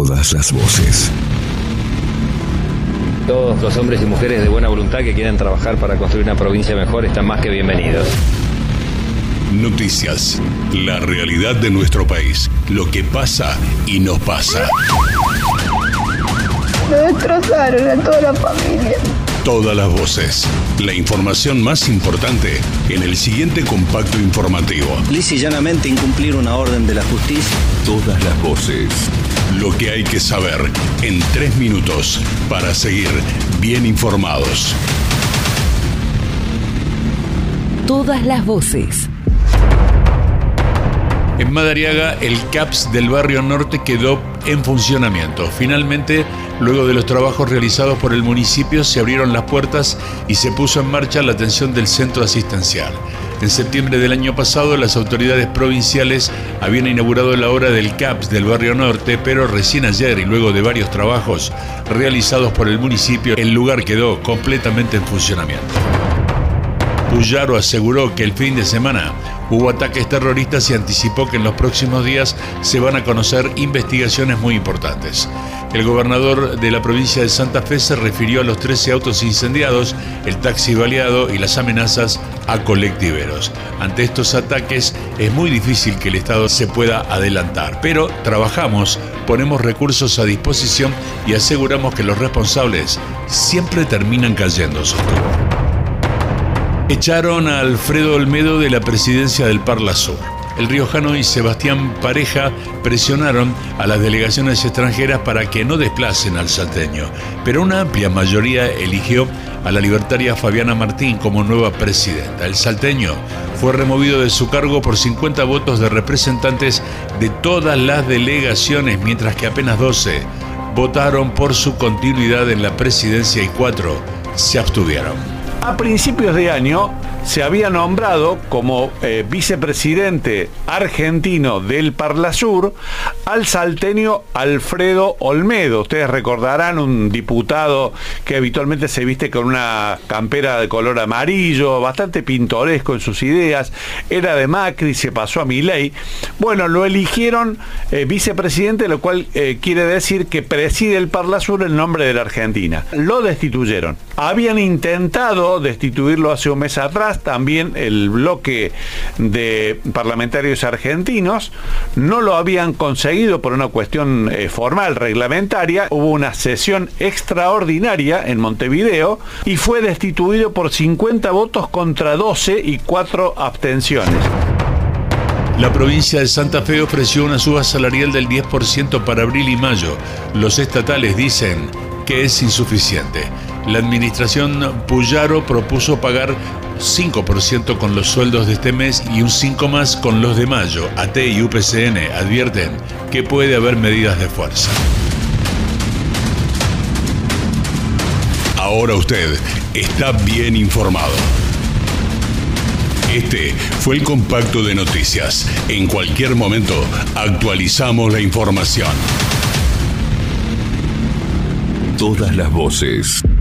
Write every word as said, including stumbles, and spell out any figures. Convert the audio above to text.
Todas las voces. Todos los hombres y mujeres de buena voluntad que quieran trabajar para construir una provincia mejor están más que bienvenidos. Noticias. La realidad de nuestro país. Lo que pasa y nos pasa. Me destrozaron a toda la familia. Todas las voces. La información más importante en el siguiente compacto informativo. Lisa y llanamente incumplir una orden de la justicia. Todas las voces. Lo que hay que saber en tres minutos para seguir bien informados. Todas las voces. En Madariaga, el C A P S del barrio norte quedó en funcionamiento. Finalmente, luego de los trabajos realizados por el municipio, se abrieron las puertas y se puso en marcha la atención del centro asistencial. En septiembre del año pasado, las autoridades provinciales habían inaugurado la obra del C A P S del barrio norte, pero recién ayer y luego de varios trabajos realizados por el municipio, el lugar quedó completamente en funcionamiento. Puyaro aseguró que el fin de semana hubo ataques terroristas y anticipó que en los próximos días se van a conocer investigaciones muy importantes. El gobernador de la provincia de Santa Fe se refirió a los trece autos incendiados, el taxi baleado y las amenazas a colectiveros. Ante estos ataques es muy difícil que el Estado se pueda adelantar, pero trabajamos, ponemos recursos a disposición y aseguramos que los responsables siempre terminan cayendo, sostuvo. Echaron a Alfredo Olmedo de la presidencia del Parla Sur. El riojano y Sebastián Pareja presionaron a las delegaciones extranjeras para que no desplacen al salteño, pero una amplia mayoría eligió a la libertaria Fabiana Martín como nueva presidenta. El salteño fue removido de su cargo por cincuenta votos de representantes de todas las delegaciones, mientras que apenas doce votaron por su continuidad en la presidencia y cuatro se abstuvieron. A principios de año se había nombrado como eh, vicepresidente argentino del Parla Sur al salteño Alfredo Olmedo. Ustedes recordarán, un diputado que habitualmente se viste con una campera de color amarillo, bastante pintoresco en sus ideas, era de Macri, se pasó a Milei. Bueno, lo eligieron eh, vicepresidente, lo cual eh, quiere decir que preside el Parla Sur en nombre de la Argentina. Lo destituyeron. Habían intentado destituirlo hace un mes atrás, también el bloque de parlamentarios argentinos, no lo habían conseguido por una cuestión eh, formal, reglamentaria. Hubo una sesión extraordinaria en Montevideo y fue destituido por cincuenta votos contra doce y cuatro abstenciones. La provincia de Santa Fe ofreció una suba salarial del diez por ciento para abril y mayo. Los estatales dicen que es insuficiente. La administración Puyaro propuso pagar cinco por ciento con los sueldos de este mes y un cinco por ciento más con los de mayo. A T y U P C N advierten que puede haber medidas de fuerza. Ahora usted está bien informado. Este fue el compacto de noticias. En cualquier momento actualizamos la información. Todas las voces.